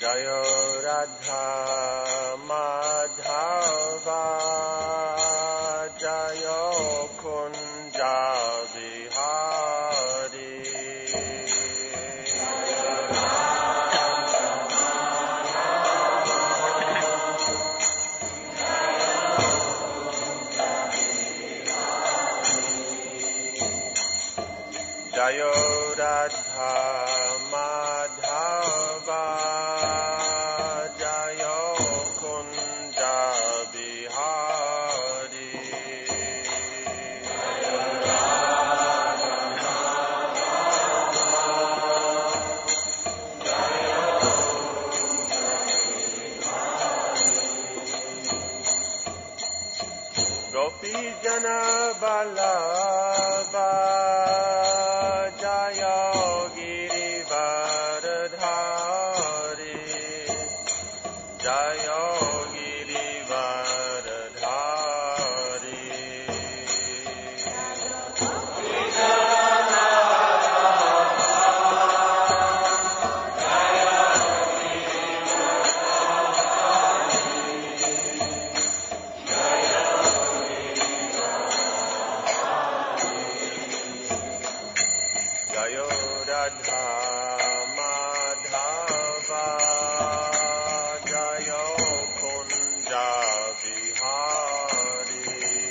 Jaya Radha Madhava Jaya Kunja Vihari Jaya Radha Madhava Jaya Kunja Vihari Gopi Jana Vallabha Jaya Girivaradhari Jaya Girivaradhari Jaya Radha Madhava Jaya Kunja Vihari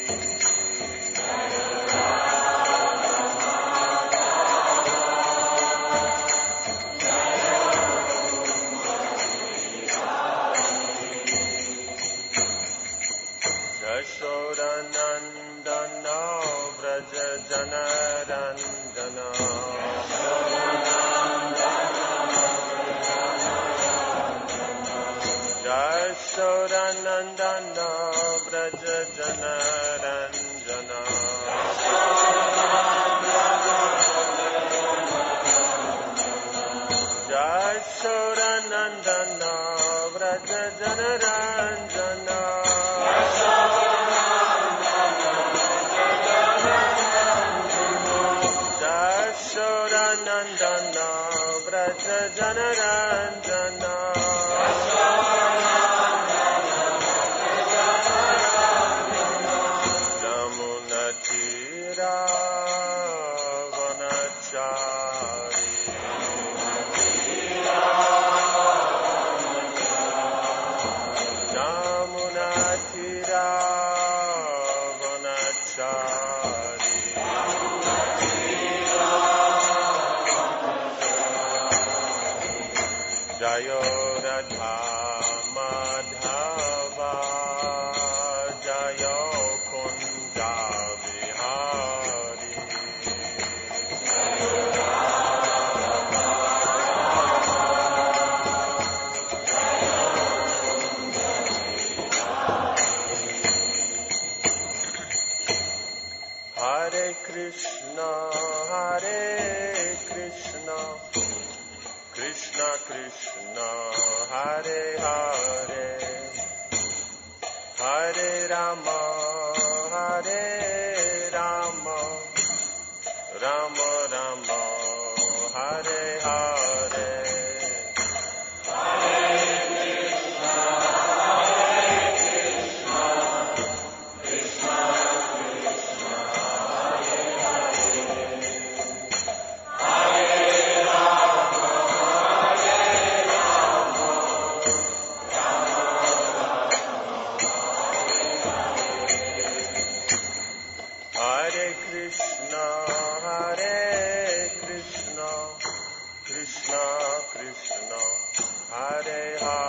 Yashodanandana Vraja Janaranjana Yashodanandana Vraja Janaranjana Yashodanandana Vraja Janaranjana Yashodanandana Vraja Janaranjana Jamuna Tira Vanachari Jamuna Tira Vanachari Jaya Radha Madhava Jaya Kunja Vihari Hare Krishna Krishna Krishna Hare Hare Hare Rama Rama Rama Hare Hare Hare Krishna Krishna Krishna Hare Hare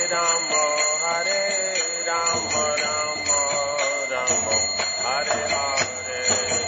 Rama, Hare Rama, Rama Rama, Hare Hare.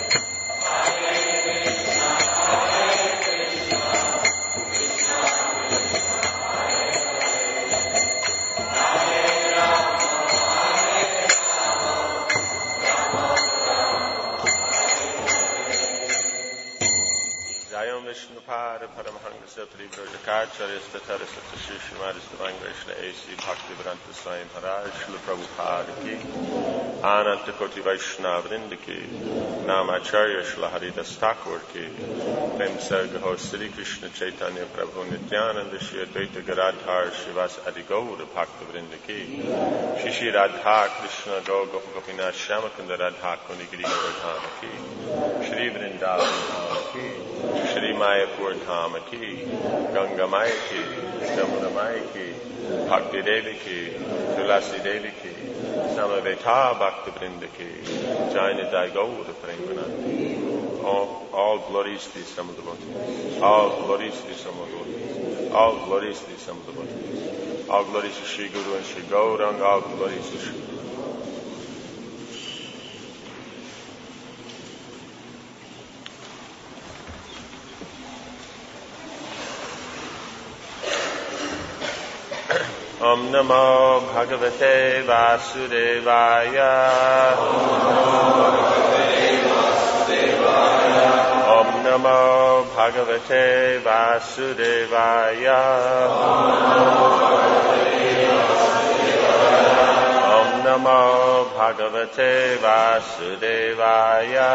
Jayam Vishnupada Paramahangasa Paribhrajakacharya Statara Satasri Srimadis Divine Vaishnava A.C. Bhaktivedanta Swami Maharaj Srila Prabhupada Ki Ananta Koti Vaishnava Vrinda Ki Namacharya Srila Haridas Thakur Ki Prem Sargaho Sri Krishna Chaitanya Prabhu Nityananda Shri Advaita Gadadhar Shivas Adigaura Bhaktivinoda Ki Shri Shri Radha Krishna Goga Gopinath Shyamakunda Radha Kunigiri Govardhana Ki Shri Vrindavan Dhama Ki Shri Mayapur Dhama Ki Ganga Maya Ki Jamuna Maya Ki Bhakti Devi Ki Tulasi Devi Ki Samaveta Bhakti Vrinda Ki Jaina Daigaura Premanandi. All glories to the Son of the devotees. All glories to the Son of the devotees. All glories to the Son of the devotees. All glories to Shri Guru and Shri Gauranga. All glories to Shri Guru. Om Namo Bhagavate Vasudevaya. Om Namo Bhagavate Vasudevaya. Om Namo Bhagavate Vasudevaya.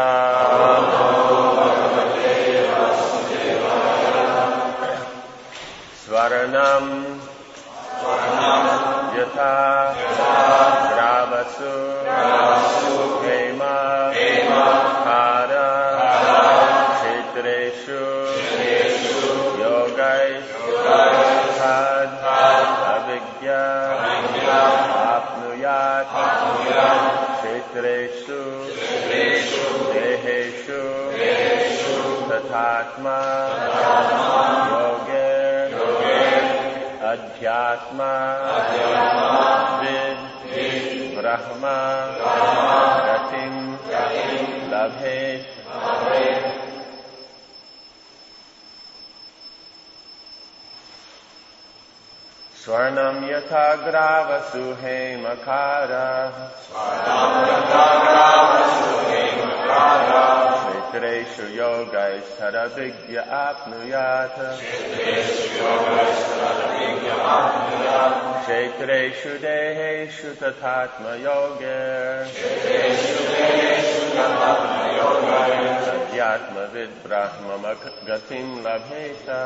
Svaranam Yatha Gravasu Hema Hara Kshetreshu Yogais Tad Avigya Apnuyat Kshetreshu Deheshu Tathatma Yoge Adhyatma Vid Brahma Gatim Labhet. Swarnam Yatha Gravasu Hemakara. Kshetreshu Yogais Tarabhigya Apnuyata. Kshetreshu Deheshu Tathatma Yoger. Adhyatma Vid Brahma Gatim Labheta.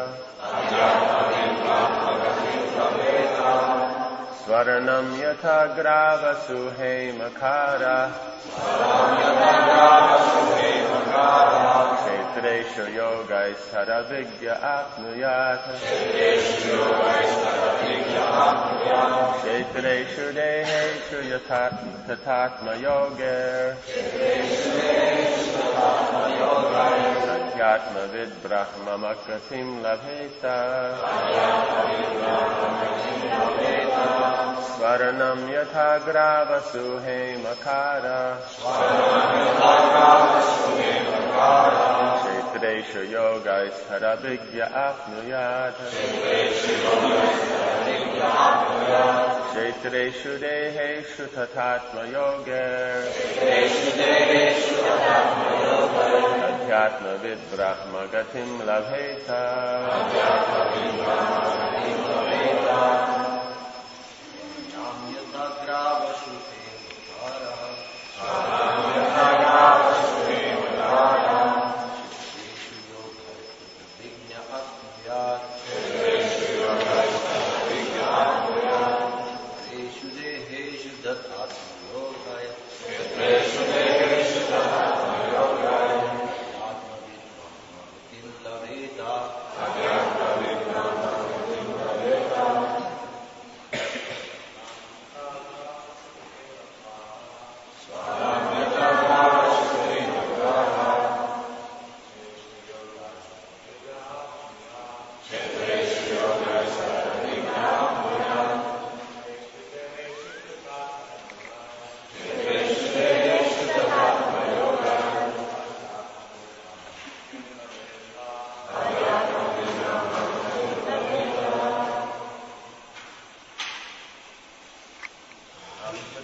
Svaranam Yatha Gravasu Hemakara. Kshetreshu Yogais Tarabhigya Apnuyata. Kshetreshu Deheshu Tathatma Yoger. Adhyatma Vid Brahma Gatim Labheta. Svaranam Yatha Gravasu Hemakara. Kshetreshu Yogais Tarabhigya Apnuyata. Kshetreshu Deheshu Tathatma Yoger. Adhyatma Vid Brahma Gatim Labheta.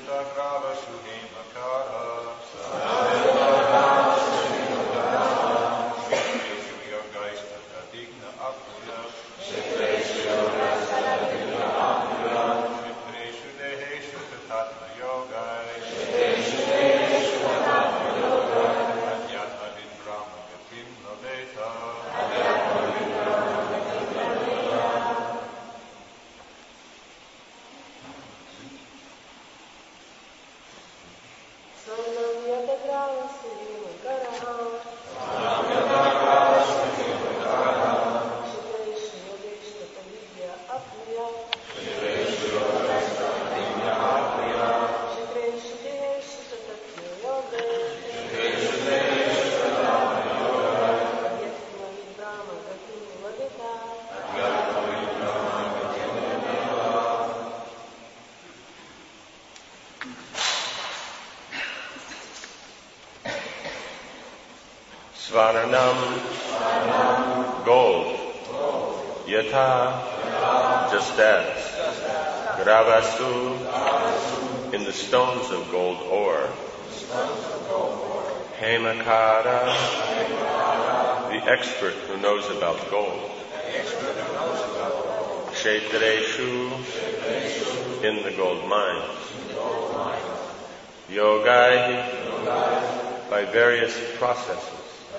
Svaranam, gold, yatha, just as, gravasu, in the stones of gold ore, hemakara, the expert who knows about gold, kshetreshu, in the gold mines, yogai, by various processes,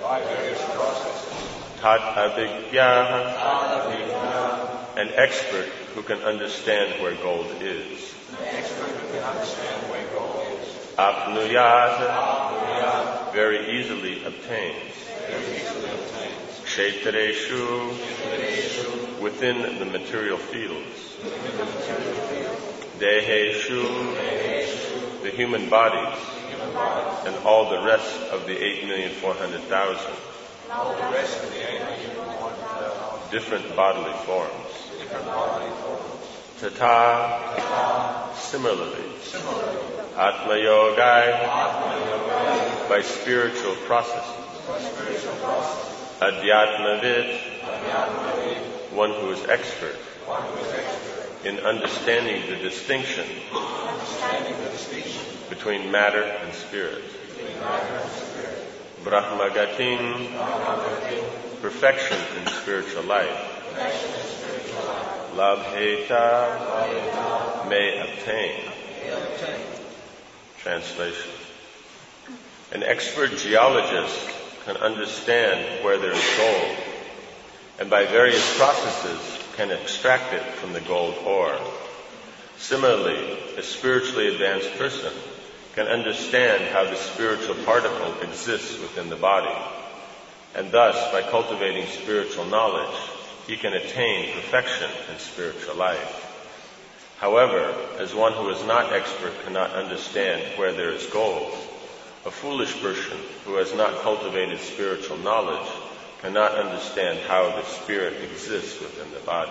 tat abhigya, an expert who can understand where gold is, apnuyat, very easily obtains, kshetreshu, within the material fields, deheshu, the human bodies, and all the rest of the 8,400,000 different bodily forms. Tata, similarly, Atma Yogai, by spiritual processes, Adhyatmavid, one who is expert in understanding the distinction between matter and spirit. Brahmagatim, perfection in spiritual life. Labheta, may obtain. Translation. An expert geologist can understand where there is gold, and by various processes can extract it from the gold ore. Similarly, a spiritually advanced person can understand how the spiritual particle exists within the body, and thus, by cultivating spiritual knowledge, he can attain perfection in spiritual life. However, as one who is not expert cannot understand where there is gold, a foolish person who has not cultivated spiritual knowledge cannot understand how the spirit exists within the body.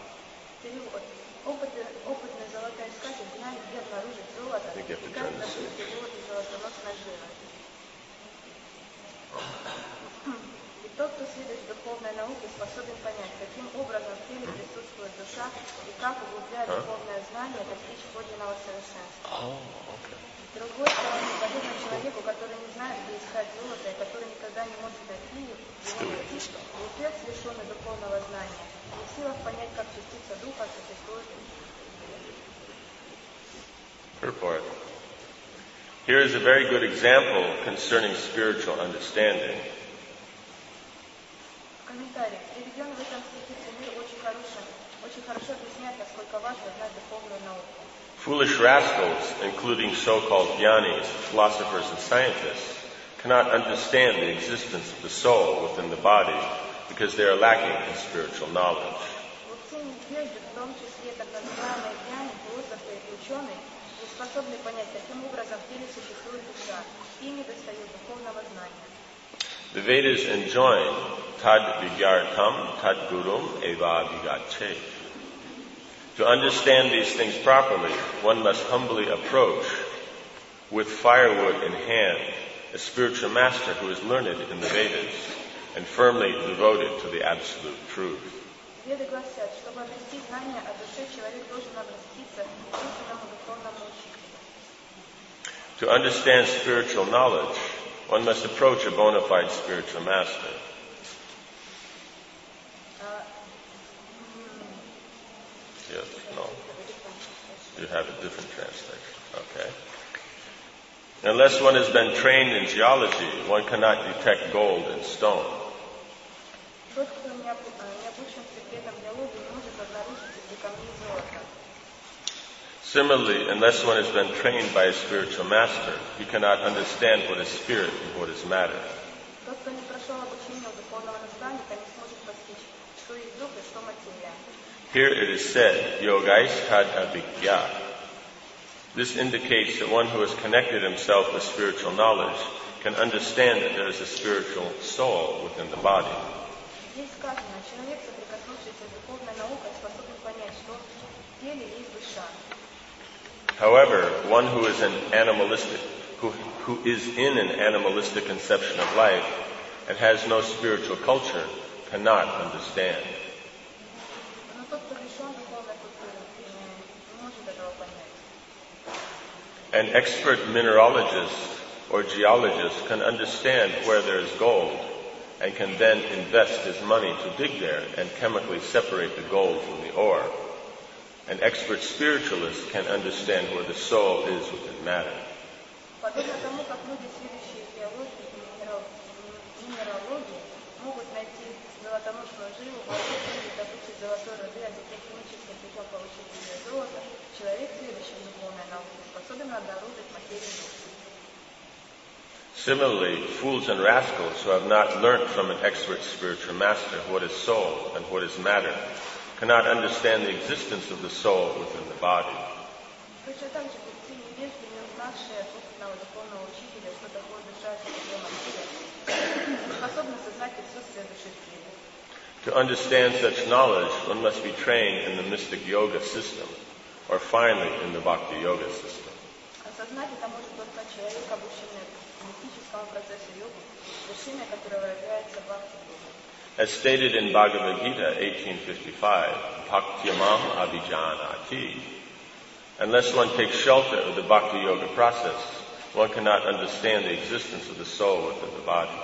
I think you have to turn this in. Тот, кто следует духовной науке, способен понять, каким образом в теле присутствует душа и как, углубляя духовное знание, достичь подлинного совершенства. С другой стороны, подобно человеку, который не знает, где искать золото, и который никогда не может найти его, глупец, лишенный духовного знания, не в силах понять, как частица духа существует. Purport. Here is a very good example concerning spiritual understanding. Комментарий. Приведен в этом стихе пример очень хорошо объясняет, насколько важно знать духовную науку. Foolish rascals, including so-called jnanis, philosophers and scientists, cannot understand the existence of the soul within the body because they are lacking in spiritual knowledge. Глупцы невежды, в том числе так называемые джняни, философы и ученые, не способны понять, каким образом в теле существует душа, и не достают духовного знания. The Vedas enjoin tad vigyartam tad gurum eva vigache. To understand these things properly, one must humbly approach, with firewood in hand, a spiritual master who is learned in the Vedas and firmly devoted to the absolute truth. Веды гласят, чтобы обрести знания о душе, человек должен обратиться к истинному духовному учителю. To understand spiritual knowledge, one must approach a bona fide spiritual master. Yes, no. You have a different translation. Okay. Unless one has been trained in geology, one cannot detect gold in stone. Similarly, unless one has been trained by a spiritual master, he cannot understand what is spirit and what is matter. Here it is said, Yogais tad abhigya. This indicates that one who has connected himself with spiritual knowledge can understand that there is a spiritual soul within the body. However, one who is in an animalistic conception of life and has no spiritual culture cannot understand. An expert mineralogist or geologist can understand where there is gold and can then invest his money to dig there and chemically separate the gold from the ore. An expert spiritualist can understand where the soul is within matter. Similarly, fools and rascals who have not learnt from an expert spiritual master what is soul and what is matter cannot understand the existence of the soul within the body. To understand such knowledge, one must be trained in the mystic yoga system, or finally in the bhakti yoga system. As stated in Bhagavad Gita 18:55, Bhaktyamam abhijanati. Unless one takes shelter of the bhakti yoga process, one cannot understand the existence of the soul within the body.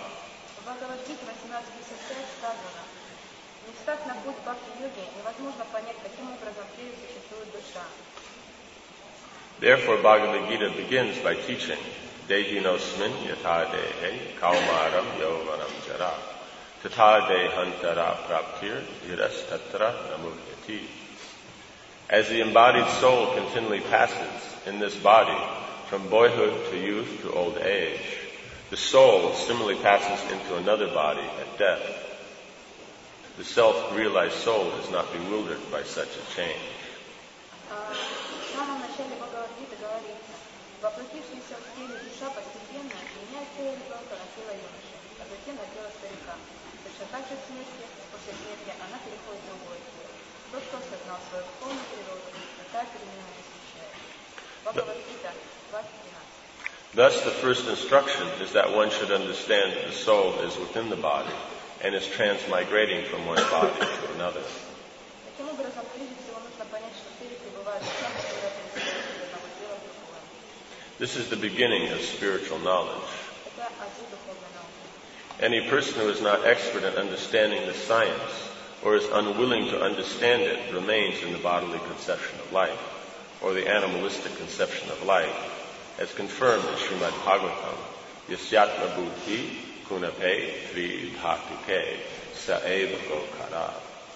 Therefore, Bhagavad Gita begins by teaching, Dehinosmin yatha dehe kaumaram yovanam jara. Tata dehantara praptir dhiras tatra namuhyati. As the embodied soul continually passes in this body from boyhood to youth to old age, the soul similarly passes into another body at death. The self-realized soul is not bewildered by such a change. Thus, the first instruction is that one should understand that the soul is within the body and is transmigrating from one body to another. This is the beginning of spiritual knowledge. Any person who is not expert in understanding the science or is unwilling to understand it remains in the bodily conception of life or the animalistic conception of life, as confirmed in Srimad Bhagavatam, Yasyatma buddhi kunape tri dhatuke saeva gokara.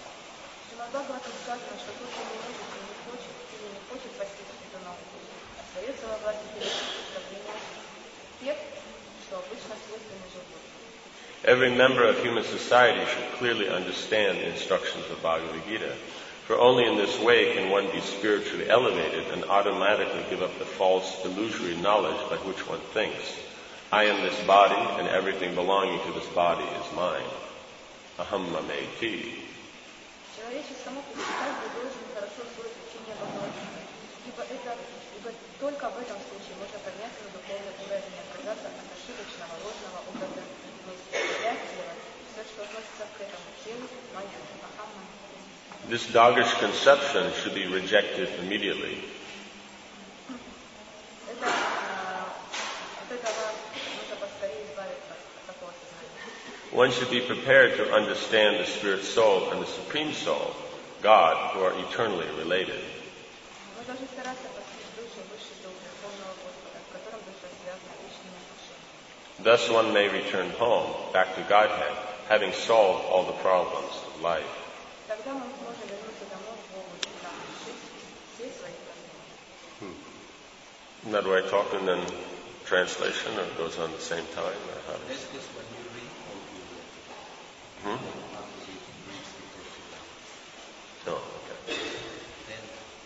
Every member of human society should clearly understand the instructions of Bhagavad Gita, for only in this way can one be spiritually elevated and automatically give up the false, illusory knowledge by which one thinks, I am this body and everything belonging to this body is mine. Aham mameti. This doggish conception should be rejected immediately. one should be prepared to understand the spirit soul and the supreme soul, God, who are eternally related. Мы должны стараться постичь душу, высший дух, Верховного Господа, в котором душа связана личными отношениями. Thus one may return home, back to Godhead, having solved all the problems of life. Тогда мы сможем вернуться домой к Богу и там решить все свои проблемы. Isn't that what I talked in then translation, or it goes on at the same time? Or how does This is when you read all the Hmm? Oh, okay. then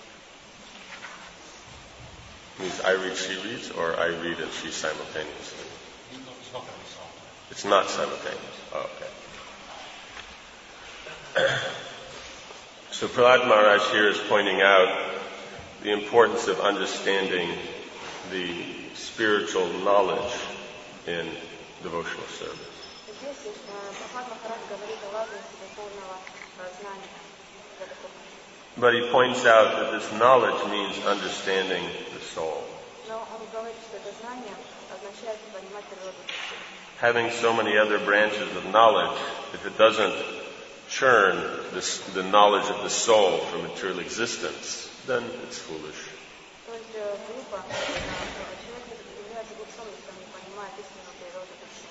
Means I read, she reads, or I read and she simultaneously? it's not going to be solved. It's not simultaneous. Oh, okay. So Prahlad Maharaj here is pointing out the importance of understanding the spiritual knowledge in devotional service. Здесь Прабхупад Махарадж говорит о важности духовного знания для духовного. But he points out that this knowledge means understanding the soul. Но он говорит, что это знание означает понимать природу души. Having so many other branches of knowledge, if it doesn't churn the knowledge of the soul from material existence, then it's foolish. То есть глупо, человек является глупцом, если он не понимает истинную природу души.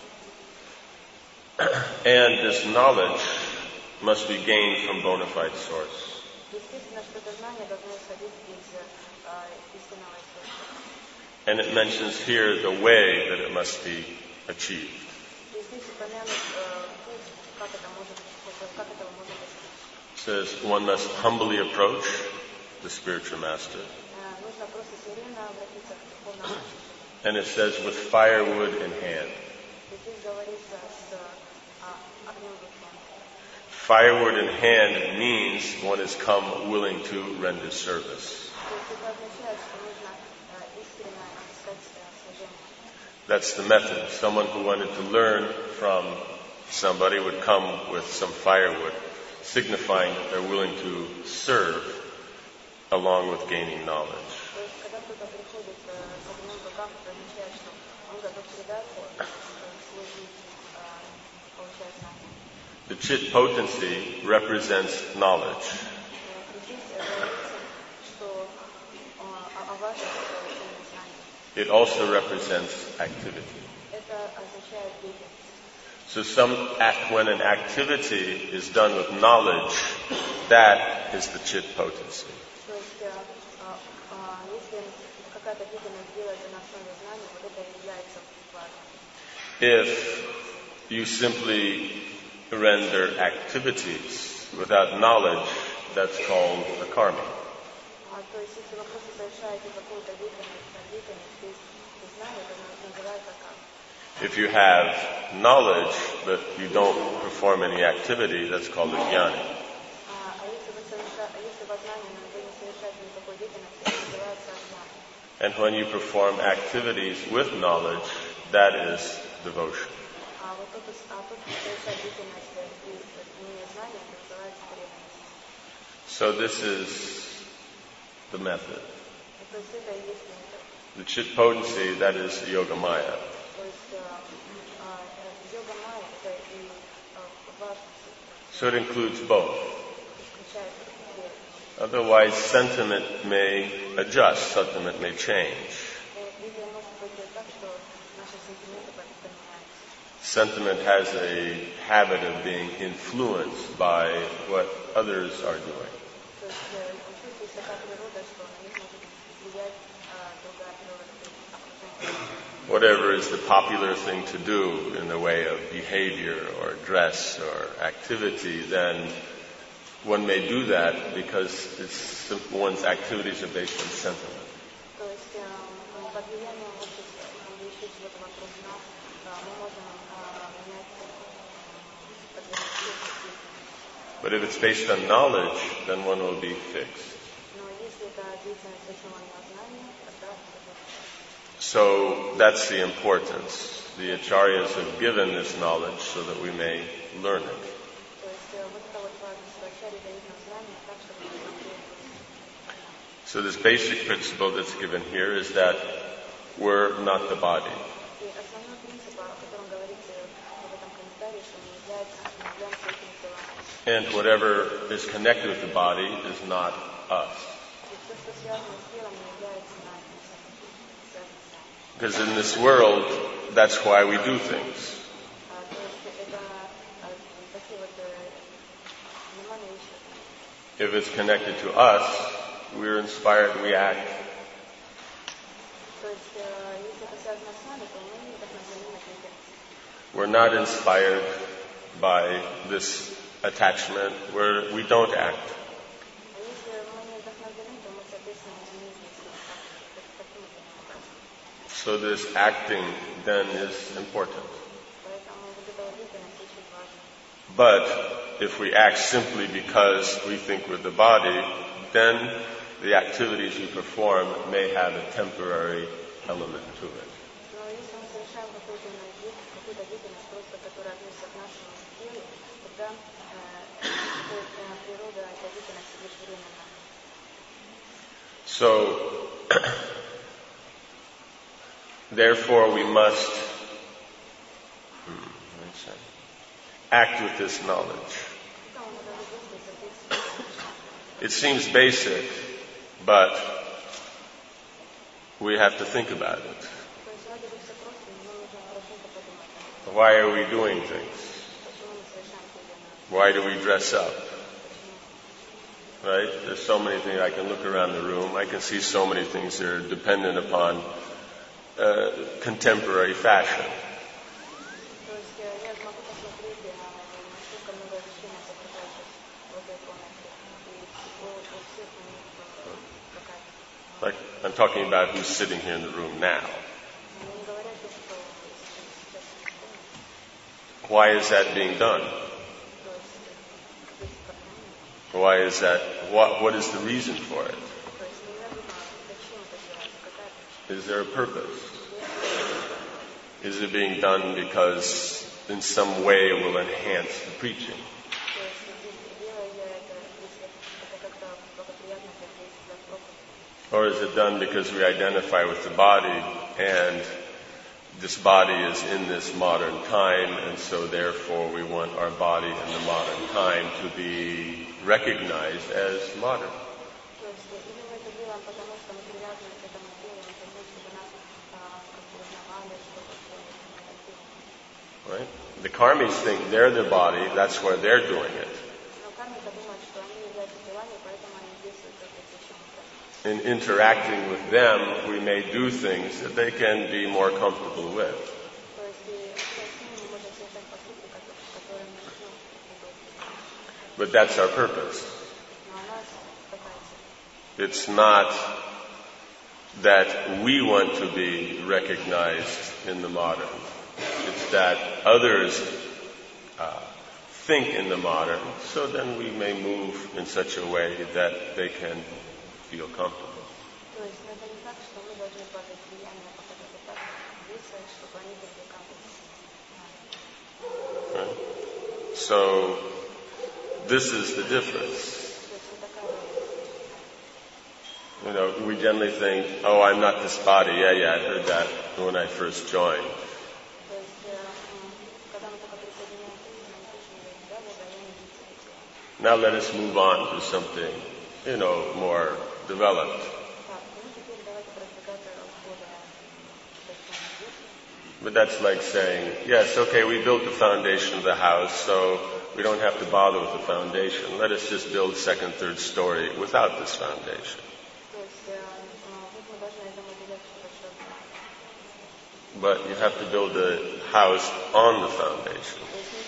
And this knowledge must be gained from bona fide source. Естественно, что это знание должно исходить из истинного источника. And it mentions here the way that it must be achieved. И здесь упомянут путь, как этого можно достичь. It says one must humbly approach the spiritual master. Нужно просто смиренно обратиться к духовному учителю. And it says with firewood in hand. И здесь говорится с огнем в руке. Firewood in hand means one has come willing to render service. То есть это означает, что нужно искренне искать служение. That's the method. Someone who wanted to learn from somebody would come with some firewood, signifying that they're willing to serve along with gaining knowledge. То есть когда кто-то приходит с огнем в руках, это означает, что он готов предаться, служить, получать знания. The chit potency represents knowledge. И здесь говорится, что о важности получения знаний. It also represents activity. Это означает деятельность. So when an activity is done with knowledge, that is the chit potency. То есть, если какая-то деятельность делается на основе знаний, вот это и является важным. If you simply render activities without knowledge, that's called a karma. То есть, если вы просто совершаете какую-то деятельность без знания, это называется карма. If you have knowledge but you don't perform any activity, that's called a jnana. Если вы знание, но вы не совершаете никакой деятельности, это называется аджняна. And when you perform activities with knowledge, that is devotion. Вот тут совершать деятельность без имея знания, это называется преданность. So this is the method. То есть это и есть метод. The chit potency, that is yoga maya. То есть йога майя это и важность, So it includes both. включает две. Otherwise, sentiment may adjust, sentiment may change. Или может быть так, что наши сентименты поменяются. Sentiment has a habit of being influenced by what others are doing. То есть у чувств есть такая природа, что на них может влиять другая природа окружения. Whatever is the popular thing to do in the way of behavior or dress or activity, then one may do that because one's activities are based on sentiment. То есть под влиянием общества или еще чего-то вокруг нас мы можем менять подвижность. But if it's based on knowledge, then one will be fixed. Но если это деятельность основана на знании, тогда это. So that's the importance. The acharyas have given this knowledge so that we may learn it. То есть вот это вот важность, что ачарья дает нам знания так, чтобы мы могли. So this basic principle that's given here is that we're not the body. И основной принцип, о котором говорится в этом комментарии, что мы And whatever is connected with the body is not us. И все, что связано с телом, не является нами, связано с нами. Because in this world, that's why we do things. То есть это такие вот внимание ищут. If it's connected to us, we're inspired, we act. То есть если это связано с нами, то мы вдохновлены на деятельность. We're not inspired by this attachment, we don't act. А если мы не вдохновлены, то мы, соответственно, не действуем таким образом. So this acting then is important. Поэтому вот эта деятельность очень важна. But if we act simply because we think we're the body, then the activities we perform may have a temporary element to it. Но если мы совершаем какую-то деятельность, просто которая относится к нашему телу, тогда природа этой деятельности лишь временна. So, therefore we must act with this knowledge. It seems basic, but we have to think about it. Why are we doing things? Why do we dress up? Right? There's so many things. I can look around the room. I can see so many things that are dependent upon contemporary fashion. Like, I'm talking about who's sitting here in the room now. Why is that being done? Why is that? What is the reason for it? Is there a purpose? Is it being done because in some way it will enhance the preaching? Or is it done because we identify with the body and this body is in this modern time, and so therefore we want our body in the modern time to be recognized as modern? Right? The karmis think they're the body, that's why they're doing it. In interacting with them, we may do things that they can be more comfortable with. But that's our purpose. It's not that we want to be recognized in the modern. It's that others think in the modern, so then we may move in such a way that they can feel comfortable. Right? So, this is the difference. You know, we generally think, oh, I'm not this body. Yeah, I heard that when I first joined. Now let us move on to something, more developed. But that's like saying, yes, okay, we built the foundation of the house, so we don't have to bother with the foundation. Let us just build second, third story without this foundation. But you have to build a house on the foundation.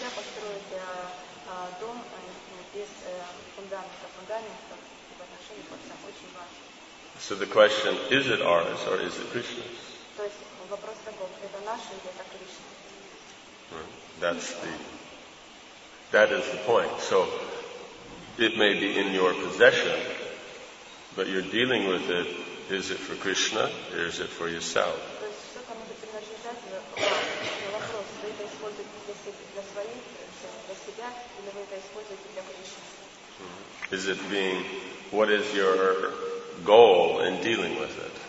So the question, is it ours or is it Krishna's? That is the point. So it may be in your possession, but you're dealing with it. Is it for Krishna or is it for yourself? Is it being, what is your goal in dealing with it?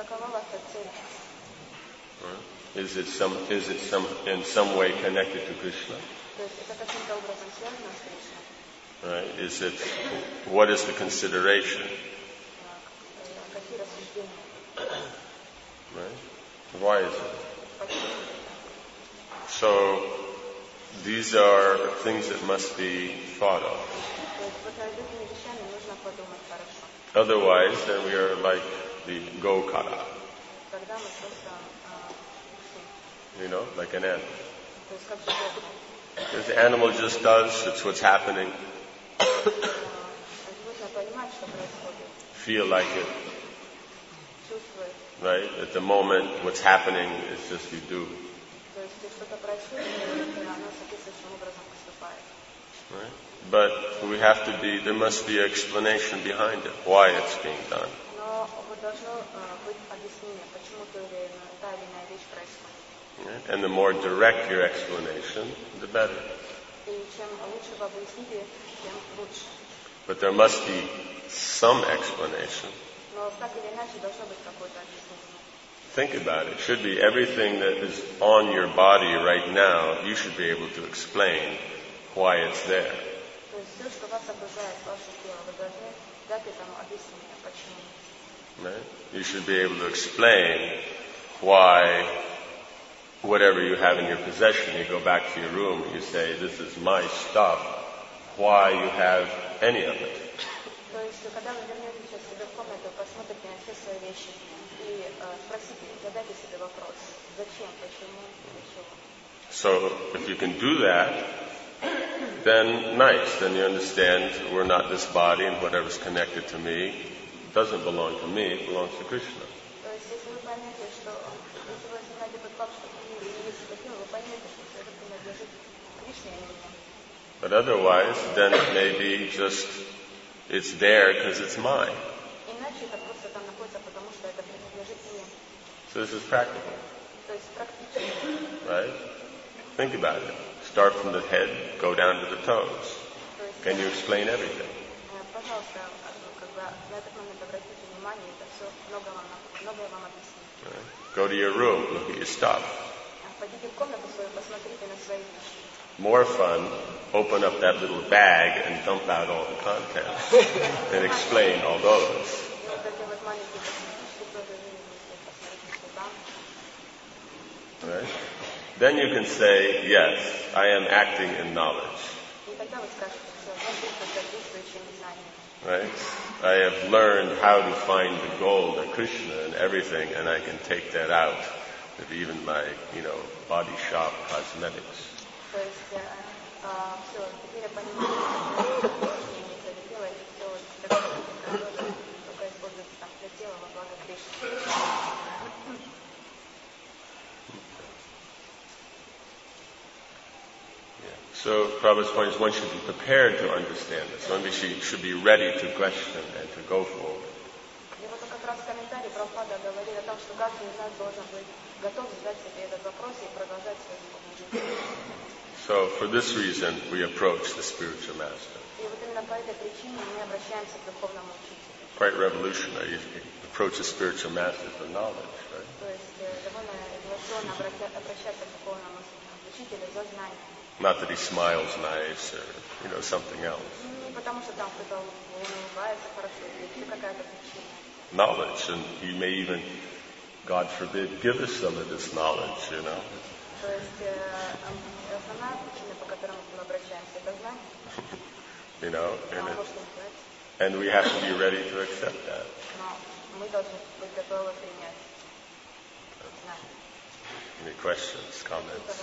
Is it in some way connected to Krishna? Right? What is the consideration? Какие рассуждения? Right? Why is it? So, these are things that must be thought of. То есть вот над этими вещами нужно подумать хорошо. Otherwise, then we are like the Gokara, Тогда мы просто like an animal. то есть как животные. Because the animal just does, it's what's happening, Животное понимает, что происходит, feel like it, чувствует. right? At the moment, what's happening is just you do, То есть если что-то происходит, и оно соответствующим образом поступает. right? But there must be an explanation behind it, why it's being done. Но вот должно быть объяснение, почему та или иная вещь происходит. Right? And the more direct your explanation, the better. И чем лучше вы объясните, тем лучше. But there must be some explanation. Но так или иначе должно быть какое-то объяснение. Think about it. It should be everything that is on your body right now, you should be able to explain why it's there. То есть все, что вас окружает, ваше тело, вы должны дать этому объяснение, почему. Right? You should be able to explain why whatever you have in your possession, you go back to your room and you say, this is my stuff, why you have any of it. То есть, когда вы вернетесь сейчас себе в комнату, посмотрите на все свои вещи и спросите, задайте себе вопрос, зачем, почему, для чего. So if you can do that, then nice, then you understand we're not this body and whatever's connected to me doesn't belong to me, it belongs to Krishna. То есть, если вы поймете, что если вы осознаете тот факт, что вы не есть это тело, вы поймете, что все это принадлежит Кришне, а не мне. But otherwise, then it may be just, it's there because it's mine. Иначе это просто там находится, потому что это принадлежит мне. So this is practical, То есть практически. right? Think about it. Start from the head, go down to the toes. То есть, Can you explain everything? пожалуйста, как бы на этот момент обратите внимание, это все многое вам объяснит. Right? Go to your room, look at your stuff. Пойдите в комнату свою, посмотрите на свои вещи. More fun, open up that little bag and dump out all the contents and explain all those. И вот эти вот маленькие косметички тоже видите, посмотрите, что там. Right? Then you can say, yes, I am acting in knowledge. И тогда вы скажете, все, я действую соответствующим знанием. Right? I have learned how to find the gold of Krishna and everything, and I can take that out of even my, body shop cosmetics. То есть все, теперь я понимаю, что имеется в виду, и все, только используется там для тела во благо Кришны. So Prabhupada's point is one should be prepared to understand this. One should be ready to question and to go forward. И вот как раз в комментарии Прабхупада говорит о том, что каждый из нас должен быть готов задать себе этот вопрос и продолжать свою жизнь. So for this reason, we approach the spiritual master. И вот именно по этой причине мы обращаемся к духовному учителю. Quite revolutionary. You approach the spiritual master for knowledge, right? То есть довольно революционно обращаться к духовному учителю за знание. Not that he smiles nice or, something else. Не потому что там кто-то улыбается хорошо, или какая-то причина. Knowledge, and he may even, God forbid, give us some of this knowledge, То есть основная причина, по которой мы обращаемся, это знание. And we have to be ready to accept that. Но мы должны быть готовы принять знание. Any questions, comments?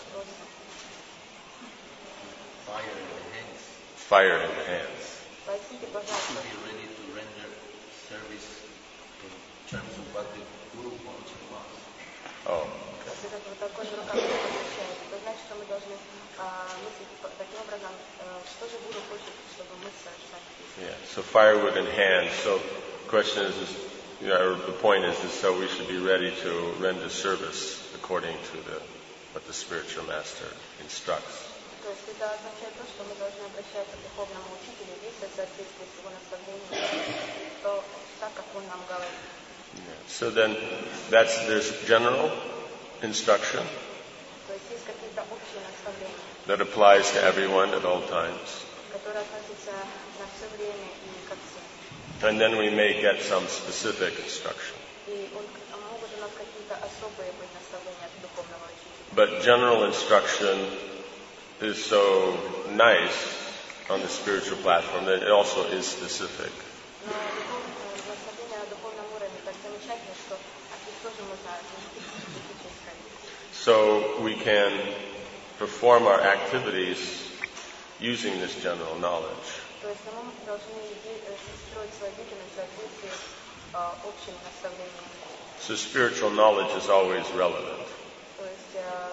Fire in the hands. Fire in the hands. Поясните, To пожалуйста. be ready to render service in terms of what the Guru wants from us. Oh, Если это вот такой же рукав означает, это значит, что мы должны мыслить таким образом, что же Гуру хочет, чтобы мы совершали. yeah. So firewood in hands. So the question is the point is so we should be ready to render service according to what the spiritual master instructs. То есть это означает то, что мы должны обращаться к духовному учителю и действовать в соответствии с его наставлением, то так, как он нам говорит. Yeah. So then there's general instruction То есть есть какие-то общие наставления, that applies to everyone at all times. которое относится на все время и ко всем. And then we may get some specific instruction. И могут у нас какие-то особые быть наставления от духовного учителя. But general instruction is so nice on the spiritual platform that it also is specific. Но наставление на духовном уровне так замечательно, что от них тоже можно специфическое. So we can perform our activities using this general knowledge. То есть мы должны строить свою деятельность в соответствии с общими наставлениями. So spiritual knowledge is always relevant. То есть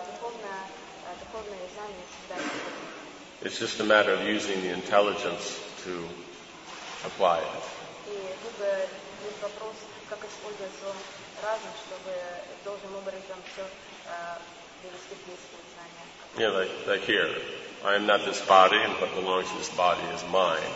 духовные знания всегда необходимы. It's just a matter of using the intelligence to apply it. И тут вопрос, как использовать свой разум, чтобы должным образом все привести к действию знания. Yeah, like here. I am not this body, and what belongs to this body is mine.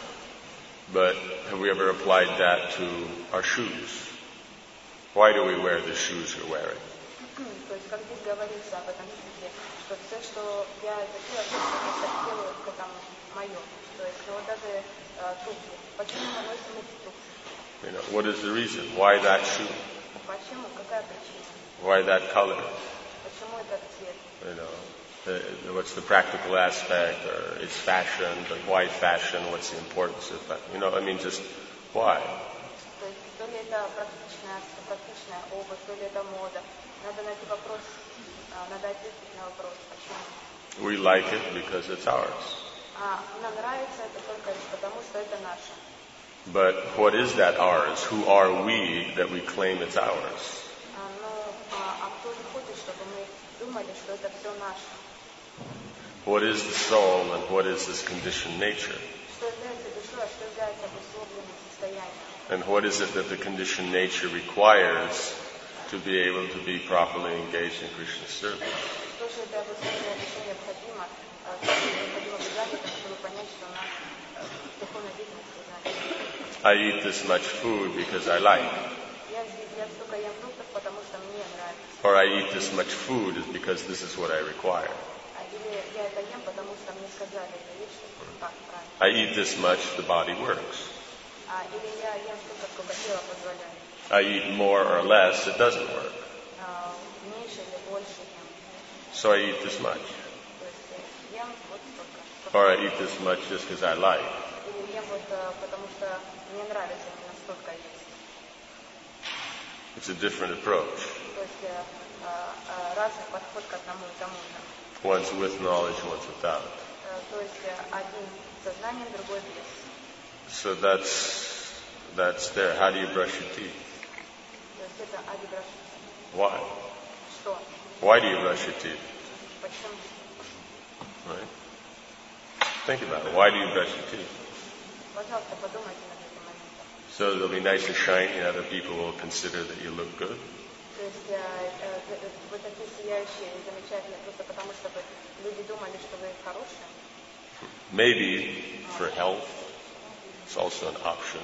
But have we ever applied that to our shoes? Why do we wear the shoes we're wearing? То есть, как здесь говорится об этом стихе, что все, что я это делаю, это там мое. То есть, ну вот даже туфли. Почему мы носим эти туфли? What is the reason? Why that shoe? Почему? Какая причина? Why that color? Почему этот цвет? What's the practical aspect, or it's fashion, but why fashion? What's the importance of that? Just why? То есть, то ли это практичная обувь, то ли это мода. Надо найти вопрос, надо ответить на вопрос, почему. We like it because it's ours. Нам нравится это только лишь потому, что это наше. But what is that ours? Who are we that we claim it's ours? Кто же хочет, чтобы мы думали, что это все наше? What is the soul and what is this conditioned nature? Что является душой, а что является обусловленным состоянием? And what is it that the conditioned nature requires to be able to be properly engaged in Krishna's service? Что же это обусловленное душой необходимо обязательно, чтобы понять, что у нас духовная деятельность сознания? I eat this much food because I like. Я столько ем фруктов, потому что мне нравится. Or I eat this much food is because this is what I require. Или я это ем, потому что мне сказали, это есть, что так правильно. I eat this much, the body works. Или я ем столько, сколько тело позволяет. I eat more or less, it doesn't work. Меньше или больше ем. So I eat this much. То есть ем вот столько. Or I eat this much just because I like. Или ем вот потому что мне нравится именно столько есть. It's a different approach. То есть разный подход к одному и тому же. One's with knowledge, one's without. То есть один со знанием, другой без. So that's there. How do you brush your teeth? То есть это адибраши. Why? Что? Why do you brush your teeth? Почему? Right? Think about it. Why do you brush your teeth? Пожалуйста, подумайте над этим моментом. So they'll be nice and shiny and other people will consider that you look good? То есть вы такие сияющие и замечательные просто потому, чтобы люди думали, что вы хорошие. Maybe for health, it's also an option.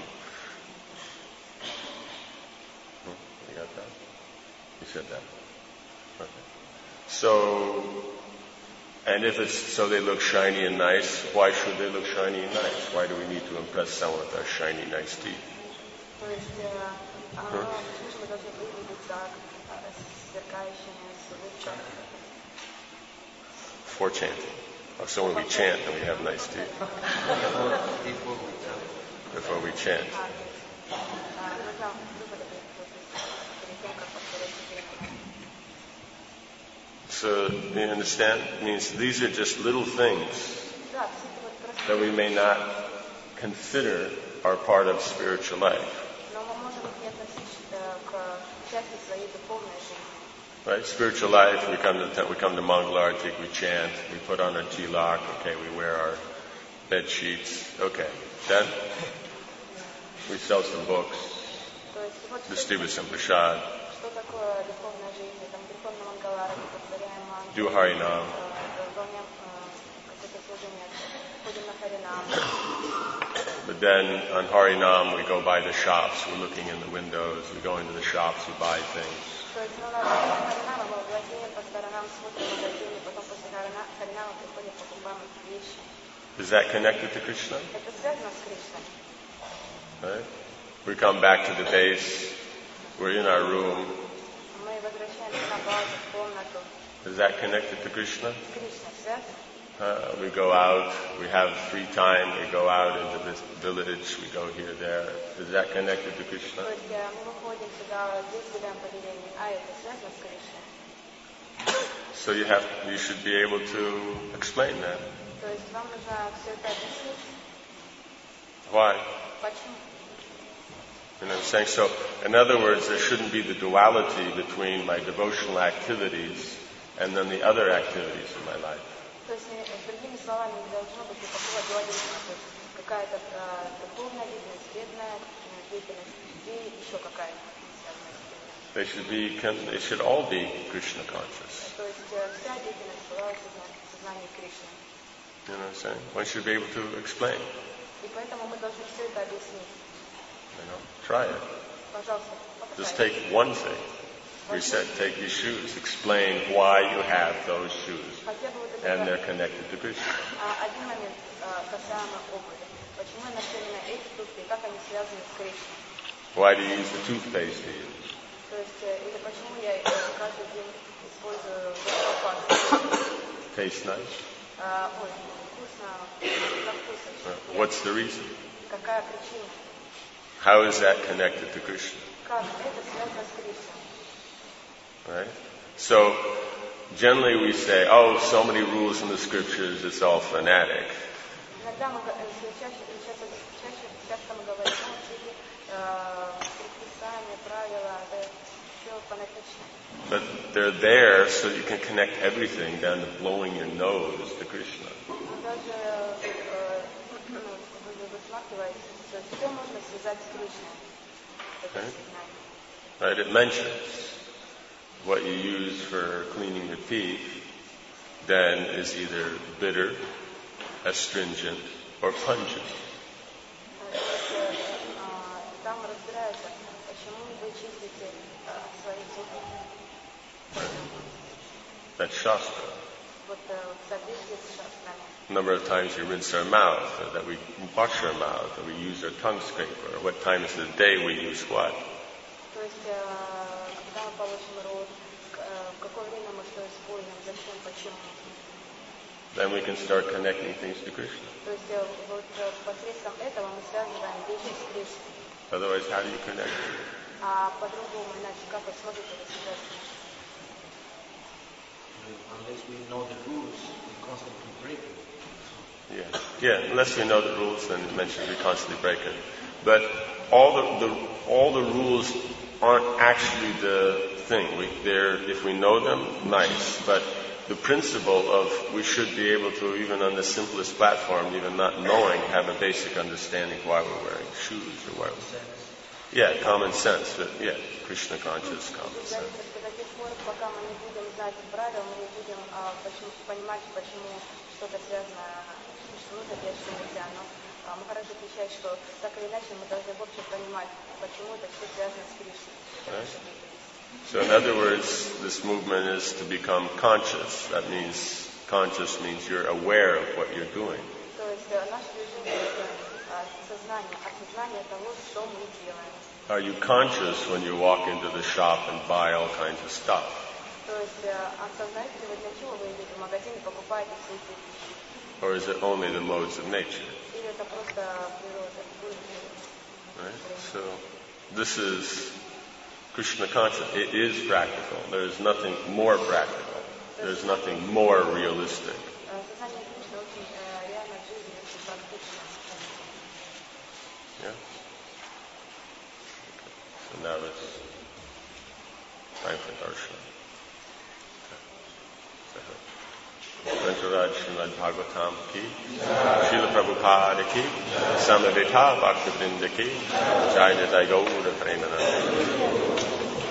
You got that? You said that. Okay. So, and if it's so they look shiny and nice, why should they look shiny and nice? Why do we need to impress someone with our shiny, nice teeth? То есть почему же мы должны выглядеть так, сверкающими, с улыбкой? For chanting. So when we chant, then we have nice teeth. Before we chant. So, you understand? It means these are just little things that we may not consider are part of spiritual life. Right? Spiritual life, we come to Mangalartik, we chant, we put on our tilak, okay, we wear our bed sheets, okay. Then we sell some books, distribute some prasad, do Harinam. But then on Harinam we go by the shops, we're looking in the windows, we go into the shops, we buy things. Is that connected to Krishna? Это связано с Кришной. Right? We come back to the base. We're in our room. Мы возвращаемся на базу, в комнату. Is that connected to Krishna? С Кришной связано? We go out, we have free time, we go out into this village, we go here, there. Is that connected to Krishna? То есть мы выходим сюда, здесь гуляем по деревне, это связано с Кришной. So you should be able to explain that. То есть вам нужно все это объяснить. Why? Почему? You know what I'm saying? So, in other words, there shouldn't be the duality between my devotional activities and then the other activities in my life. То есть, другими словами, не должно быть никакого дуализма. То есть, какая-то духовная деятельность, бедная деятельность и еще какая-то связанная с этим. They should all be Krishna conscious. То есть, вся деятельность была в сознании Кришны. You know what I'm saying? One should be able to explain. И поэтому мы должны все это объяснить. You know, try it. Пожалуйста, Just попытайтесь. take one thing. We said, take these shoes. Explain why you have those shoes. Хотя бы вот And это they're connected to Krishna. один момент касаемо обуви. Почему я ношу именно эти туфли, как они связаны с Кришной? Why do you use the toothpaste you use? То есть, или почему я каждый день использую зубную пасту? Tastes nice? Ой, вкусно, на вкус очень. What's the reason? Какая причина? How is that connected to Krishna? Как это связано с Кришной? Right? So, generally we say, oh, so many rules in the scriptures, it's all fanatic. Иногда мы часто мы говорим, эти предписания, правила, это все фанатично. But they're there so you can connect everything down to blowing your nose to Krishna. Но даже вы высматриваете, все можно связать с Кришной. Это сознание. Right? It mentions what you use for cleaning your teeth then is either bitter, astringent, or pungent. Там разбирается, почему вы чистите свои зубы. That's Shastra. Вот в соответствии с шастрами. A number of times we rinse our mouth, or that we wash our mouth, or we use our tongue scraper, or what times of the day we use what. То есть, когда мы получим рот, в какое время мы что используем, зачем, почему. Then we can start connecting things to Krishna. То есть, вот посредством этого мы связываем вещи с Кришной. Otherwise, how do you connect? А по-другому, иначе, как вы сможете это связать? Unless we know the rules, we constantly break it. Yeah. Unless we know the rules, then it mentions we constantly break it. But all the rules aren't actually the thing. If we know them, nice. But the principle of we should be able to, even on the simplest platform, even not knowing, have a basic understanding why we're wearing shoes or why we're... Yeah, common sense. But yeah, Krishna conscious, common sense. До тех пор, пока мы не будем знать правил, мы не будем понимать, почему что-то связано, что нужно делать, что нельзя. Но мы хорошо отвечаем, что так или иначе мы должны в общем понимать, почему это все связано с Кришной. So in other words, this movement is to become conscious. That means, conscious means you're aware of what you're doing. То есть наше движение это сознание, осознание того, что мы делаем. Are you conscious when you walk into the shop and buy all kinds of stuff? То есть осознаете ли вы, для чего вы идете в магазин и покупаете все эти вещи? Or is it only the modes of nature? Или это просто природа? Right? So this is Krishna conscious. It is practical. There is nothing more practical. There is nothing more realistic. Сознание Кришны очень реально в жизни, очень практично. Yeah? So now it's time for darshan. Venturaj Srimad Bhagavatam ki, Srila Prabhupada ki, Samaveta Bhaktivinoda ki, Jai Jai Gaura Premananda.